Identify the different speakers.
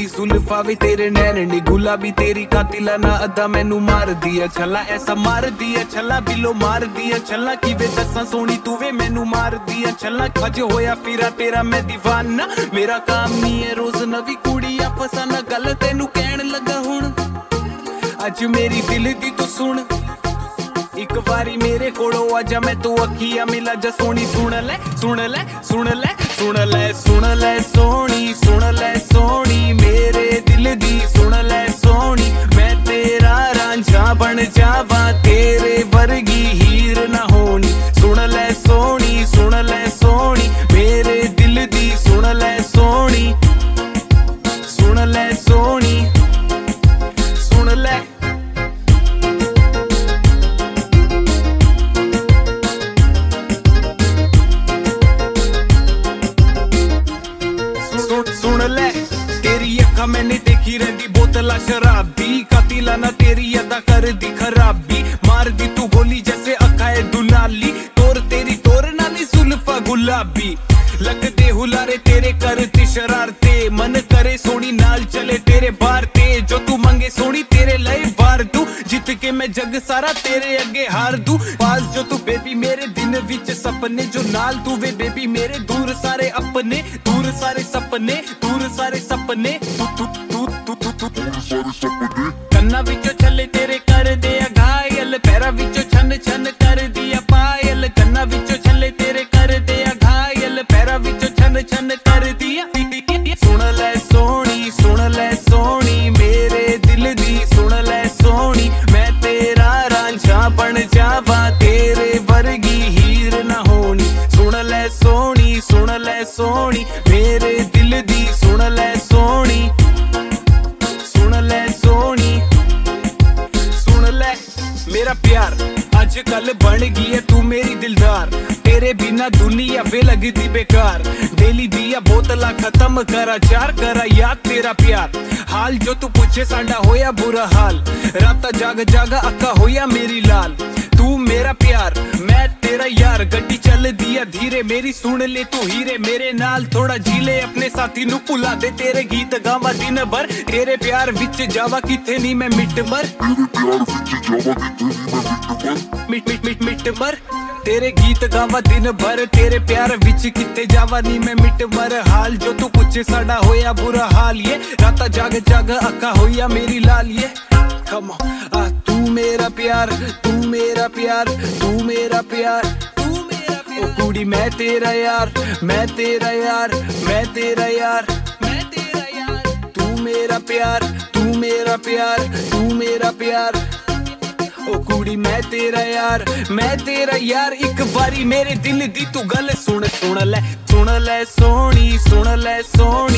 Speaker 1: जुल्फा भी तेरे नैन नी गुलाबी तेरी कातिलाना अदा मैनू मार दिया छला ऐसा मार दिया छला बिलो मार दिया छला कि वे दसा सोनी तू वे मैनू मार दिया छला अज होया फिरा तेरा मैं दीवाना मेरा काम नहीं है रोज नवी कुड़ी आ फसाना गल तेनू कहन लगा हुण अज मेरी दिल दी तू सुन एक बारी मेरे कोलों आजा मैं तू अखियां मिला जा सोनी सुन ले सुन ले सुन ले सुन ले सुन ले सोनी सुन ले सोनी मेरे दिल दी सुन ले सोनी मैं तेरा रांझा बन जावा तेरे वर्गी हीर ना होनी सुन ले सोनी मेरे दिल दी सुन ले सोनी सुन ले सोनी सुन ले सुन ले तेरी अखा मैंने देखी रहती बोतला शराब दी कातिला ना तेरी अदा कर दी खराबी मार दी तू गोली जैसे अखा है दुलाली तोर तेरी तोर नाली सुल्फा गुलाबी लगते हुलारे तेरे करती शरारते मन करे सोनी नाल चले तेरे बार ते जो तू मंगे सोनी तेरे लय बार तू जित के मैं जग सारा तेरे अगे हार दूं पास जो तू बेबी मेरे दिन विच सपने जो नाल तू वे बेबी मेरे दूर सारे अपने दूर सारे सपने दूर सारे सपने कन्ना विचों छले तेरे कर दिया घायल पैरा विचों छन छन कर दिया पायल कन्ना विचों छले तेरे कर दिया घायल पैरा विचों छन छन कर दिया सुन ले सोनी मेरे दिल दी सुन ले सोनी मैं तेरा रांझा बन जावा तेरे वर्गी हीर ना होनी सुन ले सोनी मेरे दिल दी सुन ले सोनी सुन ले सोनी सुन ले मेरा प्यार आज कल बन गई है तू मेरी दिलदार तेरे बिना दुनिया वे लगती बेकार डेली दिया बोतला खत्म करा चार करा याद तेरा प्यार हाल जो तू पूछे साडा होया बुरा हाल राता जाग जाग अक्का होया मेरी लाल तू मेरा प्यार मैं तेरा यार गड्डी चल दिया धीरे मेरी सुन ले तू हीरे मेरे नाल थोड़ा जीले अपने साथी नु भुला दे तेरे गीत गावा दिन भर तेरे प्यार विच जावा किथे नी मैं मिट मर मिट मर तेरे गीत गावा दिन भर तेरे प्यार विच किथे जावा नी मैं मिट मर हाल जो तू पूछे साडा होया बुरा हाल ये राता जाग जाग अक्का होया मेरी लाल ये कम तू मेरा प्यार तू मेरा प्यार तू मेरा प्यार तू मेरा प्यार ओ कुड़ी मैं तेरा यार मैं तेरा यार मैं तेरा यार मैं तेरा यार तू मेरा प्यार तू मेरा प्यार तू मेरा प्यार ओ कुड़ी मैं तेरा यार एक बारी मेरे दिल दी तू गल सुन ले सोनी